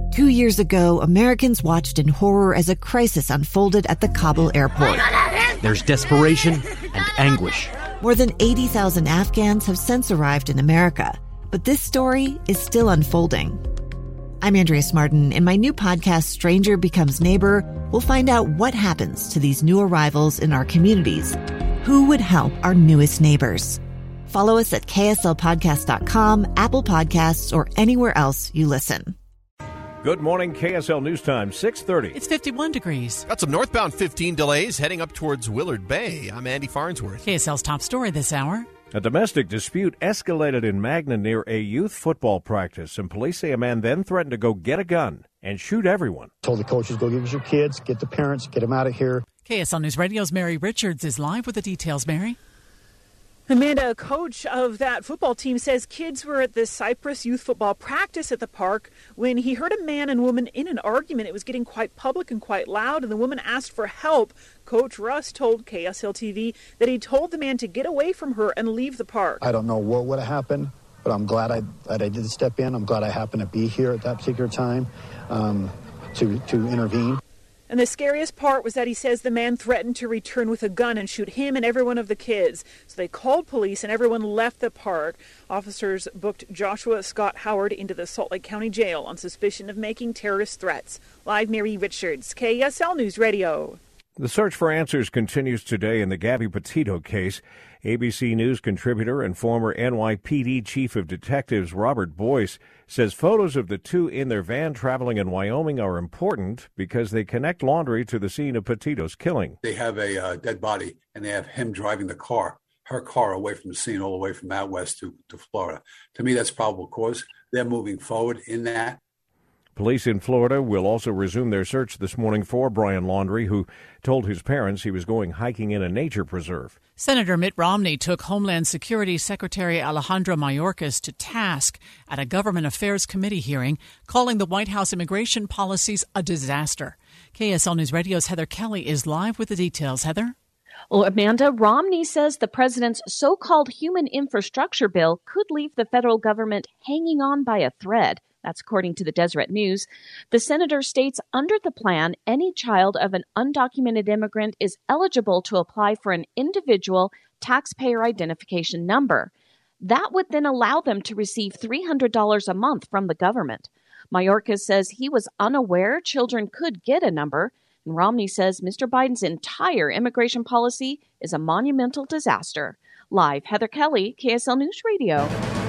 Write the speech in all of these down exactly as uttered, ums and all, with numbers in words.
Two years ago, Americans watched in horror as a crisis unfolded at the Kabul airport. There's desperation and anguish. More than eighty thousand Afghans have since arrived in America, but this story is still unfolding. I'm Andrea Martin. In my new podcast, Stranger Becomes Neighbor, we'll find out what happens to these new arrivals in our communities. Who would help our newest neighbors? Follow us at K S L podcast dot com, Apple Podcasts, or anywhere else you listen. Good morning, K S L News Time, six thirty. It's fifty-one degrees. Got some northbound fifteen delays heading up towards Willard Bay. I'm Andy Farnsworth. K S L's top story this hour. A domestic dispute escalated in Magna near a youth football practice, and police say a man then threatened to go get a gun and shoot everyone. Told the coaches, go give us your kids, get the parents, get them out of here. K S L News Radio's Mary Richards is live with the details. Mary? Amanda, a coach of that football team, says kids were at the Cypress youth football practice at the park when he heard a man and woman in an argument. It was getting quite public and quite loud, and the woman asked for help. Coach Russ told K S L T V that he told the man to get away from her and leave the park. I don't know what would have happened, but I'm glad I, that I did step in. I'm glad I happened to be here at that particular time um, to, to intervene. And the scariest part was that he says the man threatened to return with a gun and shoot him and every one of the kids. So they called police and everyone left the park. Officers booked Joshua Scott Howard into the Salt Lake County Jail on suspicion of making terrorist threats. Live, Mary Richards, K S L News Radio. The search for answers continues today in the Gabby Petito case. A B C News contributor and former N Y P D Chief of Detectives Robert Boyce says photos of the two in their van traveling in Wyoming are important because they connect Laundrie to the scene of Petito's killing. They have a uh, dead body, and they have him driving the car, her car, away from the scene, all the way from out west to, to Florida. To me, that's probable cause. They're moving forward in that. Police in Florida will also resume their search this morning for Brian Laundrie, who told his parents he was going hiking in a nature preserve. Senator Mitt Romney took Homeland Security Secretary Alejandro Mayorkas to task at a Government Affairs Committee hearing, calling the White House immigration policies a disaster. K S L News Radio's Heather Kelly is live with the details. Heather? Well, Amanda, Romney says the president's so-called human infrastructure bill could leave the federal government hanging on by a thread. That's according to the Deseret News. The senator states under the plan, any child of an undocumented immigrant is eligible to apply for an individual taxpayer identification number. That would then allow them to receive three hundred dollars a month from the government. Mayorkas says he was unaware children could get a number. And Romney says Mister Biden's entire immigration policy is a monumental disaster. Live, Heather Kelly, K S L News Radio.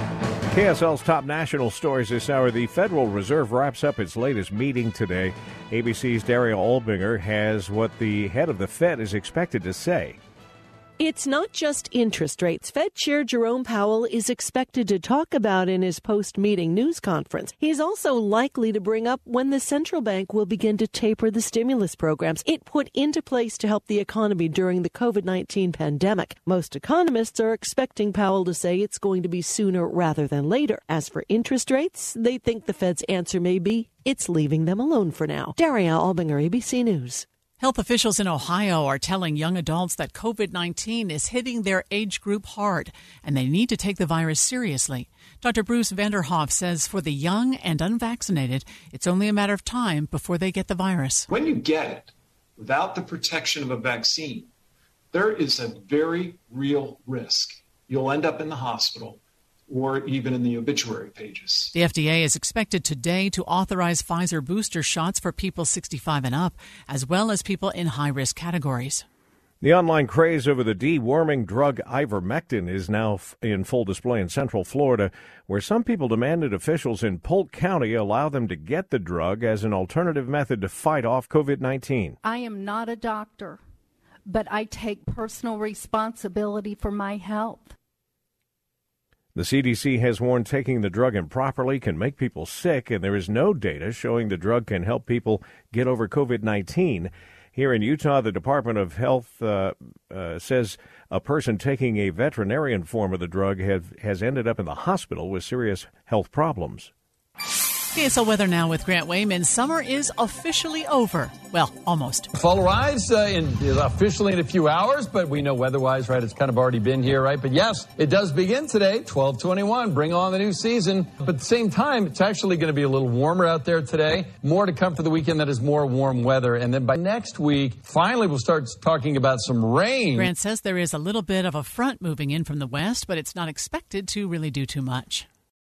K S L's top national stories this hour. The Federal Reserve wraps up its latest meeting today. A B C's Daria Albinger has what the head of the Fed is expected to say. It's not just interest rates. Fed Chair Jerome Powell is expected to talk about in his post-meeting news conference. He's also likely to bring up when the central bank will begin to taper the stimulus programs it put into place to help the economy during the covid nineteen pandemic. Most economists are expecting Powell to say it's going to be sooner rather than later. As for interest rates, they think the Fed's answer may be it's leaving them alone for now. Daria Albinger, A B C News. Health officials in Ohio are telling young adults that covid nineteen is hitting their age group hard, and they need to take the virus seriously. Doctor Bruce Vanderhoff says for the young and unvaccinated, it's only a matter of time before they get the virus. When you get it, without the protection of a vaccine, there is a very real risk. You'll end up in the hospital or even in the obituary pages. The F D A is expected today to authorize Pfizer booster shots for people sixty-five and up, as well as people in high-risk categories. The online craze over the deworming drug ivermectin is now f- in full display in Central Florida, where some people demanded officials in Polk County allow them to get the drug as an alternative method to fight off covid nineteen. I am not a doctor, but I take personal responsibility for my health. The C D C has warned taking the drug improperly can make people sick, and there is no data showing the drug can help people get over covid nineteen. Here in Utah, the Department of Health uh, uh, says a person taking a veterinarian form of the drug have, has ended up in the hospital with serious health problems. K S L weather now with Grant Wayman. Summer is officially over. Well, almost. Fall arrives uh, in, officially in a few hours, but we know weather-wise, right, it's kind of already been here, right? But yes, it does begin today, twelve twenty-one. Bring on the new season. But at the same time, it's actually going to be a little warmer out there today. More to come for the weekend that is more warm weather. And then by next week, finally, we'll start talking about some rain. Grant says there is a little bit of a front moving in from the west, but it's not expected to really do too much.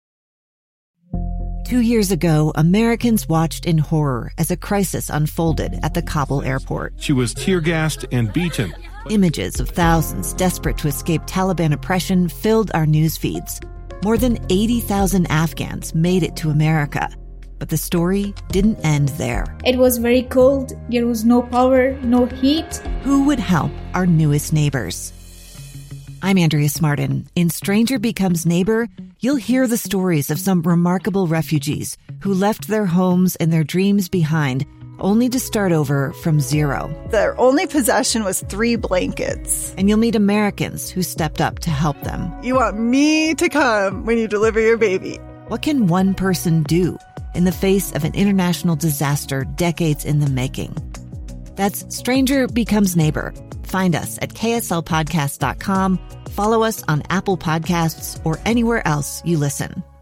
Two years ago, Americans watched in horror as a crisis unfolded at the Kabul airport. She was tear-gassed and beaten. Images of thousands desperate to escape Taliban oppression filled our news feeds. More than eighty thousand Afghans made it to America. But the story didn't end there. It was very cold. There was no power, no heat. Who would help our newest neighbors? I'm Andrea Smartin. In Stranger Becomes Neighbor, you'll hear the stories of some remarkable refugees who left their homes and their dreams behind, only to start over from zero. Their only possession was three blankets. And you'll meet Americans who stepped up to help them. You want me to come when you deliver your baby. What can one person do in the face of an international disaster decades in the making? That's Stranger Becomes Neighbor. Find us at K S L podcast dot com. Follow us on Apple Podcasts or anywhere else you listen.